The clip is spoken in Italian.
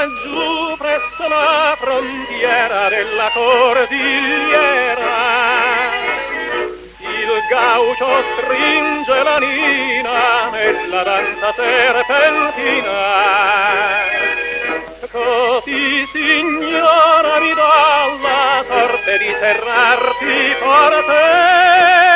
laggiù presso la frontiera della cordigliera. Il gaucho stringe la nina nella danza serpentina. Così, signora, mi dà la sorte di serrarti forte